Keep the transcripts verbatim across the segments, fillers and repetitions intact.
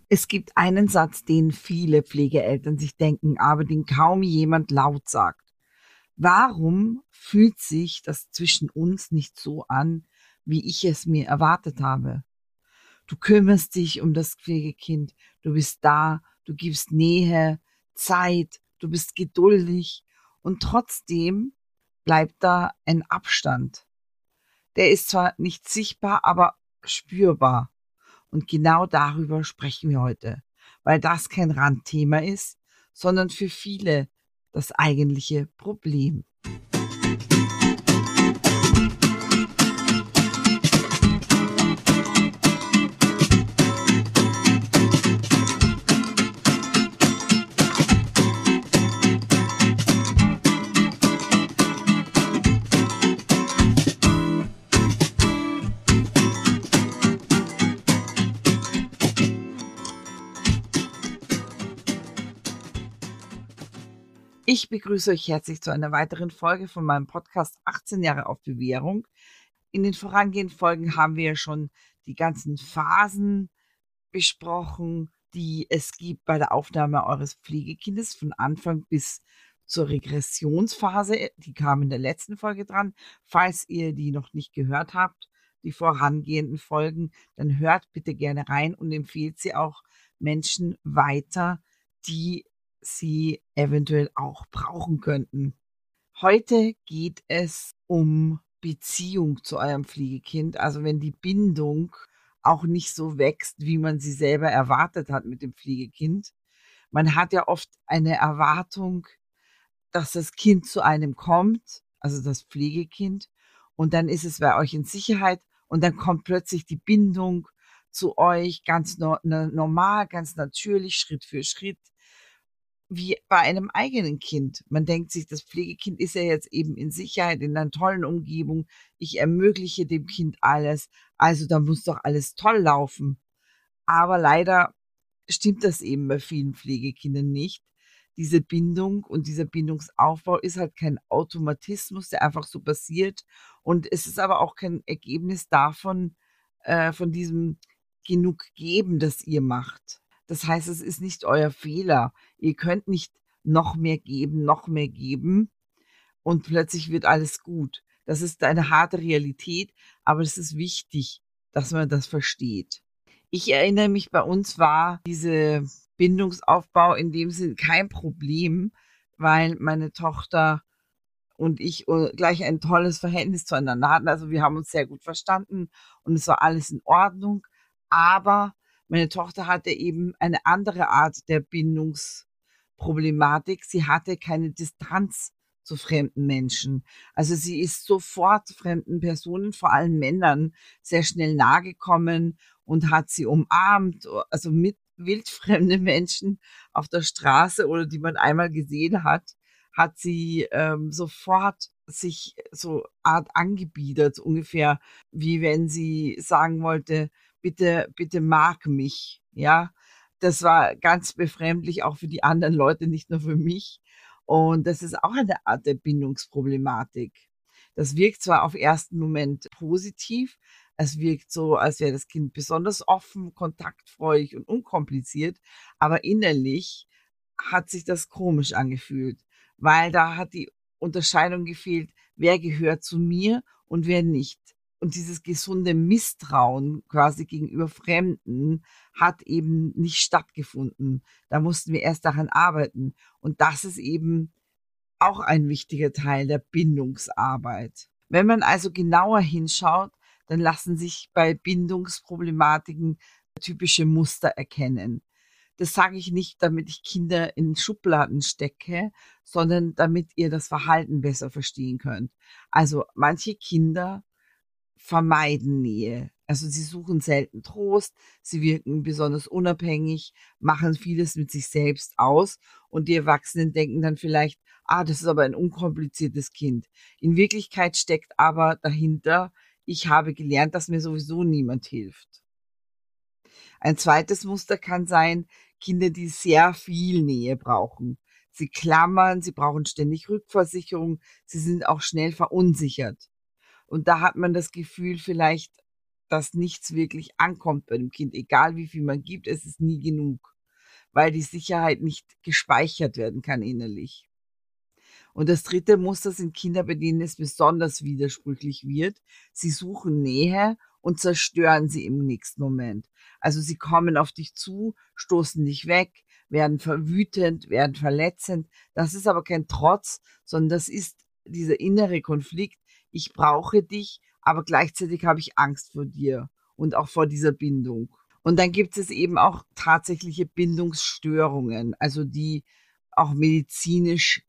Es gibt einen Satz, den viele Pflegeeltern sich denken, aber den kaum jemand laut sagt. Warum fühlt sich das zwischen uns nicht so an, wie ich es mir erwartet habe? Du kümmerst dich um das Pflegekind, du bist da, du gibst Nähe, Zeit, du bist geduldig und trotzdem bleibt da ein Abstand. Der ist zwar nicht sichtbar, aber spürbar. Und genau darüber sprechen wir heute, weil das kein Randthema ist, sondern für viele das eigentliche Problem. Ich begrüße euch herzlich zu einer weiteren Folge von meinem Podcast achtzehn Jahre auf Bewährung. In den vorangehenden Folgen haben wir ja schon die ganzen Phasen besprochen, die es gibt bei der Aufnahme eures Pflegekindes von Anfang bis zur Regressionsphase. Die kam in der letzten Folge dran. Falls ihr die noch nicht gehört habt, die vorangehenden Folgen, dann hört bitte gerne rein und empfehlt sie auch Menschen weiter, die sie eventuell auch brauchen könnten. Heute geht es um Beziehung zu eurem Pflegekind, also wenn die Bindung auch nicht so wächst, wie man sie selber erwartet hat mit dem Pflegekind. Man hat ja oft eine Erwartung, dass das Kind zu einem kommt, also das Pflegekind, und dann ist es bei euch in Sicherheit und dann kommt plötzlich die Bindung zu euch ganz no ne normal, ganz natürlich, Schritt für Schritt, wie bei einem eigenen Kind. Man denkt sich, das Pflegekind ist ja jetzt eben in Sicherheit, in einer tollen Umgebung. Ich ermögliche dem Kind alles, also da muss doch alles toll laufen. Aber leider stimmt das eben bei vielen Pflegekindern nicht. Diese Bindung und dieser Bindungsaufbau ist halt kein Automatismus, der einfach so passiert. Und es ist aber auch kein Ergebnis davon, äh, von diesem genug geben, das ihr macht. Das heißt, es ist nicht euer Fehler. Ihr könnt nicht noch mehr geben, noch mehr geben und plötzlich wird alles gut. Das ist eine harte Realität, aber es ist wichtig, dass man das versteht. Ich erinnere mich, bei uns war diese Bindungsaufbau in dem Sinn kein Problem, weil meine Tochter und ich äh, gleich ein tolles Verhältnis zueinander hatten. Also wir haben uns sehr gut verstanden und es war alles in Ordnung. Aber meine Tochter hatte eben eine andere Art der Bindungsproblematik. Sie hatte keine Distanz zu fremden Menschen. Also sie ist sofort fremden Personen, vor allem Männern, sehr schnell nahe gekommen und hat sie umarmt, also mit wildfremde Menschen auf der Straße oder die man einmal gesehen hat, hat sie ähm, sofort sich so Art angebiedert, ungefähr wie wenn sie sagen wollte, bitte, bitte mag mich, ja. Das war ganz befremdlich, auch für die anderen Leute, nicht nur für mich. Und das ist auch eine Art der Bindungsproblematik. Das wirkt zwar auf ersten Moment positiv, es wirkt so, als wäre das Kind besonders offen, kontaktfreudig und unkompliziert, aber innerlich hat sich das komisch angefühlt, weil da hat die Unterscheidung gefehlt, wer gehört zu mir und wer nicht. Und dieses gesunde Misstrauen quasi gegenüber Fremden hat eben nicht stattgefunden. Da mussten wir erst daran arbeiten. Und das ist eben auch ein wichtiger Teil der Bindungsarbeit. Wenn man also genauer hinschaut, dann lassen sich bei Bindungsproblematiken typische Muster erkennen. Das sage ich nicht, damit ich Kinder in Schubladen stecke, sondern damit ihr das Verhalten besser verstehen könnt. Also manche Kinder vermeiden Nähe. Also sie suchen selten Trost, sie wirken besonders unabhängig, machen vieles mit sich selbst aus und die Erwachsenen denken dann vielleicht, ah, das ist aber ein unkompliziertes Kind. In Wirklichkeit steckt aber dahinter, ich habe gelernt, dass mir sowieso niemand hilft. Ein zweites Muster kann sein, Kinder, die sehr viel Nähe brauchen. Sie klammern, sie brauchen ständig Rückversicherung, sie sind auch schnell verunsichert. Und da hat man das Gefühl vielleicht, dass nichts wirklich ankommt bei dem Kind. Egal wie viel man gibt, es ist nie genug, weil die Sicherheit nicht gespeichert werden kann innerlich. Und das dritte Muster sind Kinder, bei denen es besonders widersprüchlich wird. Sie suchen Nähe und zerstören sie im nächsten Moment. Also sie kommen auf dich zu, stoßen dich weg, werden verwütend, werden verletzend. Das ist aber kein Trotz, sondern das ist dieser innere Konflikt. Ich brauche dich, aber gleichzeitig habe ich Angst vor dir und auch vor dieser Bindung. Und dann gibt es eben auch tatsächliche Bindungsstörungen, also die auch medizinisch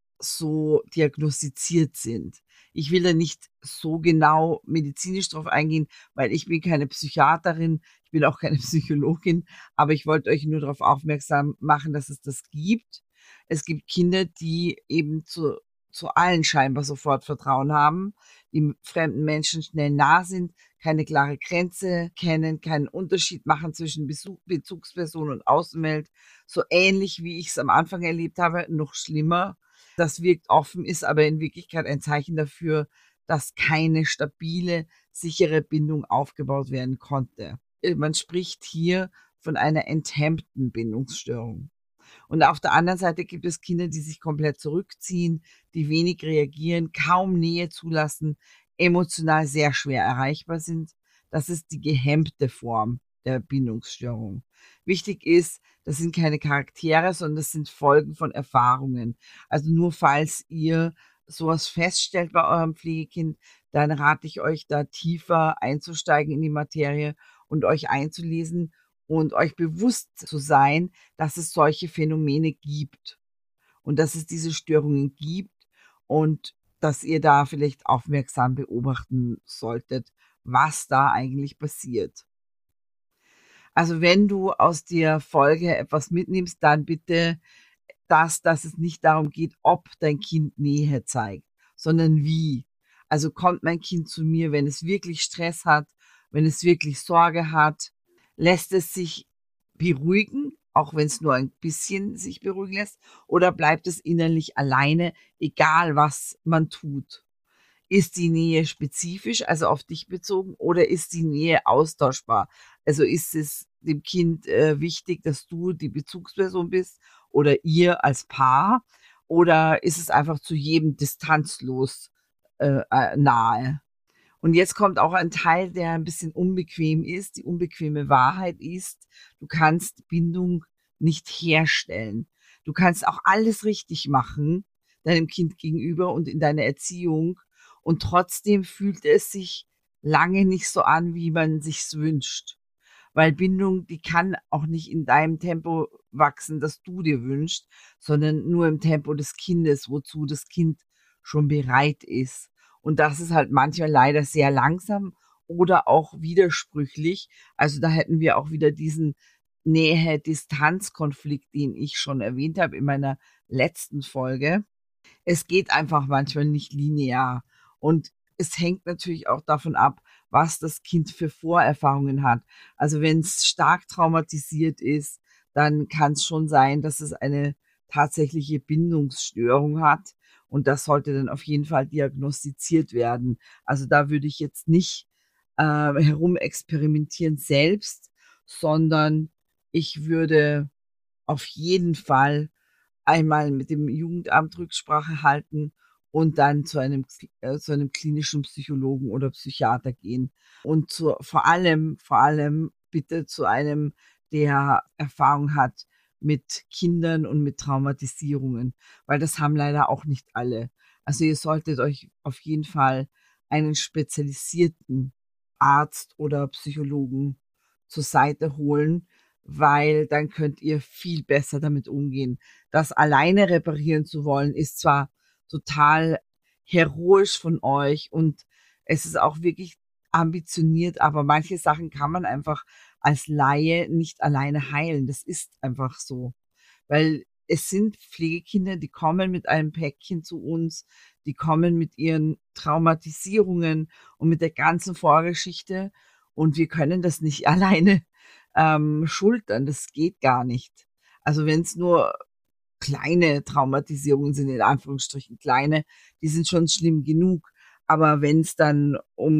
so diagnostiziert sind. Ich will da nicht so genau medizinisch drauf eingehen, weil ich bin keine Psychiaterin, ich bin auch keine Psychologin, aber ich wollte euch nur darauf aufmerksam machen, dass es das gibt. Es gibt Kinder, die eben zu, zu allen scheinbar sofort Vertrauen haben, die fremden Menschen schnell nah sind, keine klare Grenze kennen, keinen Unterschied machen zwischen Besuch, Bezugsperson und Außenwelt, so ähnlich wie ich es am Anfang erlebt habe, noch schlimmer. Das wirkt offen, ist aber in Wirklichkeit ein Zeichen dafür, dass keine stabile, sichere Bindung aufgebaut werden konnte. Man spricht hier von einer enthemmten Bindungsstörung. Und auf der anderen Seite gibt es Kinder, die sich komplett zurückziehen, die wenig reagieren, kaum Nähe zulassen, emotional sehr schwer erreichbar sind. Das ist die gehemmte Form der Bindungsstörung. Wichtig ist, das sind keine Charaktere, sondern das sind Folgen von Erfahrungen. Also nur falls ihr sowas feststellt bei eurem Pflegekind, dann rate ich euch, da tiefer einzusteigen in die Materie und euch einzulesen und euch bewusst zu sein, dass es solche Phänomene gibt und dass es diese Störungen gibt und dass ihr da vielleicht aufmerksam beobachten solltet, was da eigentlich passiert. Also wenn du aus der Folge etwas mitnimmst, dann bitte das, dass es nicht darum geht, ob dein Kind Nähe zeigt, sondern wie. Also kommt mein Kind zu mir, wenn es wirklich Stress hat, wenn es wirklich Sorge hat, lässt es sich beruhigen, auch wenn es nur ein bisschen sich beruhigen lässt, oder bleibt es innerlich alleine, egal was man tut? Ist die Nähe spezifisch, also auf dich bezogen, oder ist die Nähe austauschbar? Also ist es dem Kind äh, wichtig, dass du die Bezugsperson bist oder ihr als Paar, oder ist es einfach zu jedem distanzlos äh, äh, nahe? Und jetzt kommt auch ein Teil, der ein bisschen unbequem ist. Die unbequeme Wahrheit ist, du kannst Bindung nicht herstellen. Du kannst auch alles richtig machen, deinem Kind gegenüber und in deiner Erziehung. Und trotzdem fühlt es sich lange nicht so an, wie man sich's wünscht. Weil Bindung, die kann auch nicht in deinem Tempo wachsen, das du dir wünschst, sondern nur im Tempo des Kindes, wozu das Kind schon bereit ist. Und das ist halt manchmal leider sehr langsam oder auch widersprüchlich. Also da hätten wir auch wieder diesen Nähe-Distanz-Konflikt, den ich schon erwähnt habe in meiner letzten Folge. Es geht einfach manchmal nicht linear. Und es hängt natürlich auch davon ab, was das Kind für Vorerfahrungen hat. Also wenn es stark traumatisiert ist, dann kann es schon sein, dass es eine tatsächliche Bindungsstörung hat. Und das sollte dann auf jeden Fall diagnostiziert werden. Also da würde ich jetzt nicht äh, herumexperimentieren selbst, sondern ich würde auf jeden Fall einmal mit dem Jugendamt Rücksprache halten und dann zu einem äh, zu einem klinischen Psychologen oder Psychiater gehen. Und zu vor allem vor allem bitte zu einem, der Erfahrung hat mit Kindern und mit Traumatisierungen, weil das haben leider auch nicht alle. Also, ihr solltet euch auf jeden Fall einen spezialisierten Arzt oder Psychologen zur Seite holen, weil dann könnt ihr viel besser damit umgehen. Das alleine reparieren zu wollen, ist zwar total heroisch von euch und es ist auch wirklich ambitioniert, aber manche Sachen kann man einfach als Laie nicht alleine heilen. Das ist einfach so. Weil es sind Pflegekinder, die kommen mit einem Päckchen zu uns, die kommen mit ihren Traumatisierungen und mit der ganzen Vorgeschichte und wir können das nicht alleine ähm, schultern. Das geht gar nicht. Also wenn es nur kleine Traumatisierungen sind, in Anführungsstrichen kleine, die sind schon schlimm genug. Aber wenn es dann um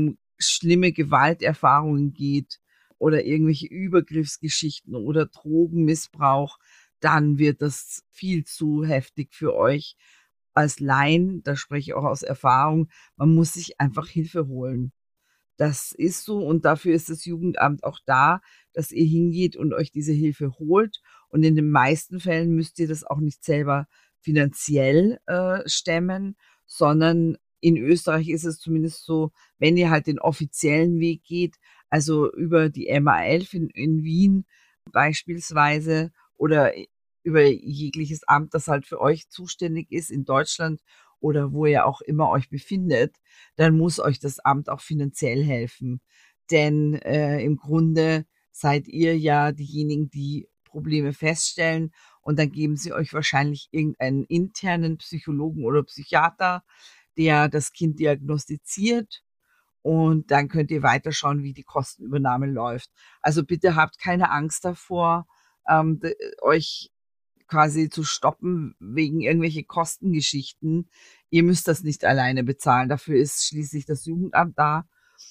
schlimme Gewalterfahrungen geht oder irgendwelche Übergriffsgeschichten oder Drogenmissbrauch, dann wird das viel zu heftig für euch als Laien. Da spreche ich auch aus Erfahrung. Man muss sich einfach Hilfe holen. Das ist so und dafür ist das Jugendamt auch da, dass ihr hingeht und euch diese Hilfe holt. Und in den meisten Fällen müsst ihr das auch nicht selber finanziell äh, stemmen, sondern in Österreich ist es zumindest so, wenn ihr halt den offiziellen Weg geht, also über die M A elf in, in Wien beispielsweise oder über jegliches Amt, das halt für euch zuständig ist in Deutschland oder wo ihr auch immer euch befindet, dann muss euch das Amt auch finanziell helfen. Denn äh, im Grunde seid ihr ja diejenigen, die Probleme feststellen und dann geben sie euch wahrscheinlich irgendeinen internen Psychologen oder Psychiater, der das Kind diagnostiziert und dann könnt ihr weiterschauen, wie die Kostenübernahme läuft. Also bitte habt keine Angst davor, ähm, d- euch quasi zu stoppen wegen irgendwelche Kostengeschichten. Ihr müsst das nicht alleine bezahlen. Dafür ist schließlich das Jugendamt da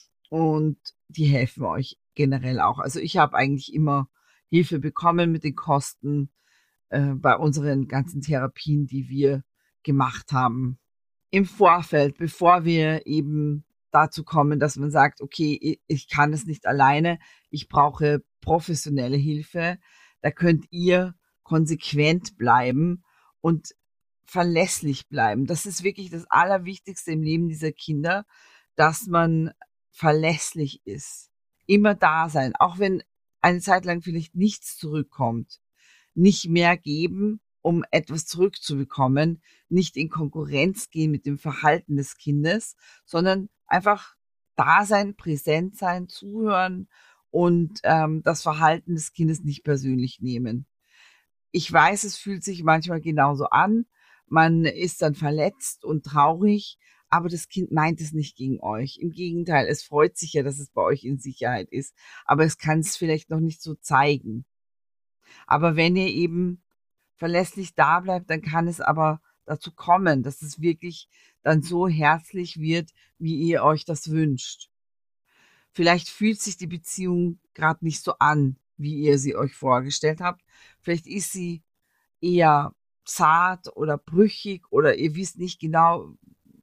und die helfen euch generell auch. Also ich habe eigentlich immer Hilfe bekommen mit den Kosten äh, bei unseren ganzen Therapien, die wir gemacht haben. Im Vorfeld, bevor wir eben dazu kommen, dass man sagt, okay, i- ich kann es nicht alleine, ich brauche professionelle Hilfe, da könnt ihr konsequent bleiben und verlässlich bleiben. Das ist wirklich das Allerwichtigste im Leben dieser Kinder, dass man verlässlich ist. Immer da sein, auch wenn eine Zeit lang vielleicht nichts zurückkommt. Nicht mehr geben, um etwas zurückzubekommen, nicht in Konkurrenz gehen mit dem Verhalten des Kindes, sondern einfach da sein, präsent sein, zuhören und ähm, das Verhalten des Kindes nicht persönlich nehmen. Ich weiß, es fühlt sich manchmal genauso an. Man ist dann verletzt und traurig, aber das Kind meint es nicht gegen euch. Im Gegenteil, es freut sich ja, dass es bei euch in Sicherheit ist, aber es kann es vielleicht noch nicht so zeigen. Aber wenn ihr eben verlässlich da bleibt, dann kann es aber dazu kommen, dass es wirklich dann so herzlich wird, wie ihr euch das wünscht. Vielleicht fühlt sich die Beziehung gerade nicht so an, wie ihr sie euch vorgestellt habt. Vielleicht ist sie eher zart oder brüchig oder ihr wisst nicht genau,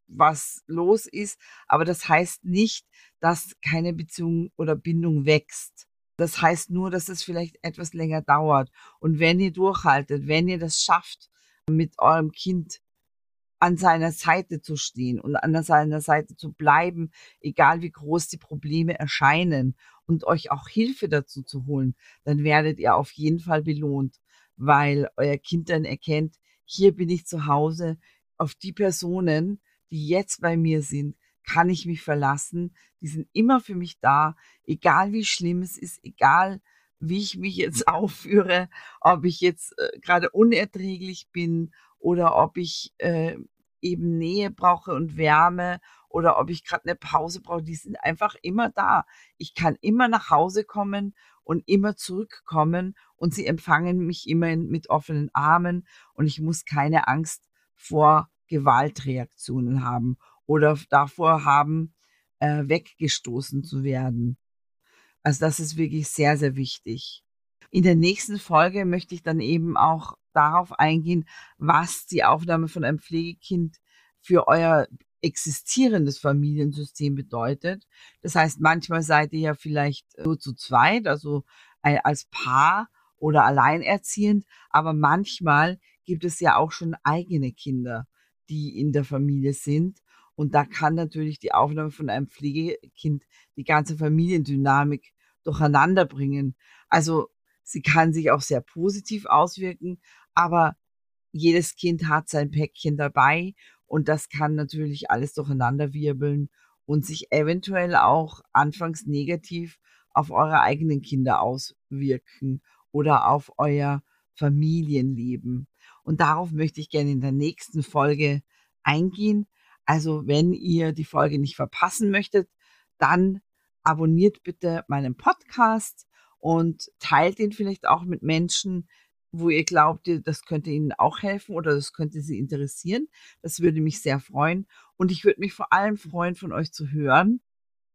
was los ist, aber das heißt nicht, dass keine Beziehung oder Bindung wächst. Das heißt nur, dass es vielleicht etwas länger dauert. Und wenn ihr durchhaltet, wenn ihr das schafft, mit eurem Kind an seiner Seite zu stehen und an seiner Seite zu bleiben, egal wie groß die Probleme erscheinen und euch auch Hilfe dazu zu holen, dann werdet ihr auf jeden Fall belohnt, weil euer Kind dann erkennt, hier bin ich zu Hause, auf die Personen, die jetzt bei mir sind, kann ich mich verlassen, die sind immer für mich da, egal wie schlimm es ist, egal wie ich mich jetzt aufführe, ob ich jetzt äh, gerade unerträglich bin oder ob ich äh, eben Nähe brauche und Wärme oder ob ich gerade eine Pause brauche, die sind einfach immer da. Ich kann immer nach Hause kommen und immer zurückkommen und sie empfangen mich immer in, mit offenen Armen und ich muss keine Angst vor Gewaltreaktionen haben oder davor haben, äh, weggestoßen zu werden. Also das ist wirklich sehr, sehr wichtig. In der nächsten Folge möchte ich dann eben auch darauf eingehen, was die Aufnahme von einem Pflegekind für euer existierendes Familiensystem bedeutet. Das heißt, manchmal seid ihr ja vielleicht nur zu zweit, also ei- als Paar oder alleinerziehend, aber manchmal gibt es ja auch schon eigene Kinder, die in der Familie sind. Und da kann natürlich die Aufnahme von einem Pflegekind die ganze Familiendynamik durcheinander bringen. Also sie kann sich auch sehr positiv auswirken, aber jedes Kind hat sein Päckchen dabei und das kann natürlich alles durcheinanderwirbeln und sich eventuell auch anfangs negativ auf eure eigenen Kinder auswirken oder auf euer Familienleben. Und darauf möchte ich gerne in der nächsten Folge eingehen. Also wenn ihr die Folge nicht verpassen möchtet, dann abonniert bitte meinen Podcast und teilt ihn vielleicht auch mit Menschen, wo ihr glaubt, ihr das könnte ihnen auch helfen oder das könnte sie interessieren. Das würde mich sehr freuen. Und ich würde mich vor allem freuen, von euch zu hören.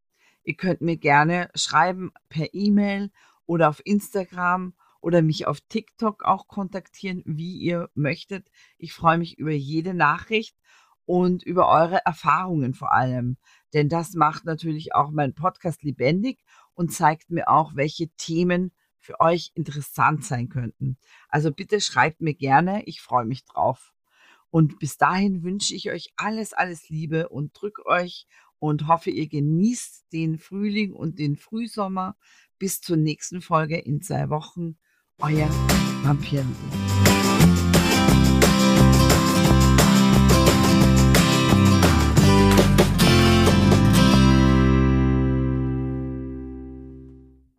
Ihr könnt mir gerne schreiben per E-Mail oder auf Instagram oder mich auf TikTok auch kontaktieren, wie ihr möchtet. Ich freue mich über jede Nachricht und über eure Erfahrungen vor allem, denn das macht natürlich auch meinen Podcast lebendig und zeigt mir auch, welche Themen für euch interessant sein könnten. Also bitte schreibt mir gerne, ich freue mich drauf. Und bis dahin wünsche ich euch alles, alles Liebe und drücke euch und hoffe, ihr genießt den Frühling und den Frühsommer. Bis zur nächsten Folge in zwei Wochen. Euer Vampir.